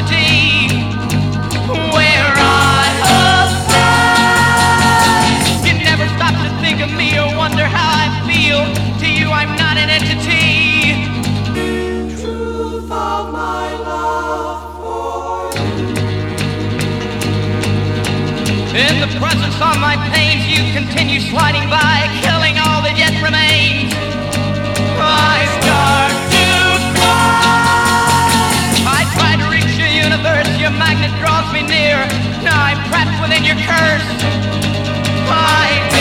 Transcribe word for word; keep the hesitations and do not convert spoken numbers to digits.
apology. Where I apply. You never stop to think of me or wonder how I feel. To you I'm not an entity. Truth of my love for you. In the presence of my pains, you continue sliding by, killing all that yet remains. I start to cry. I try to reach your universe, your magnet draws me near. Now I'm trapped within your curse. I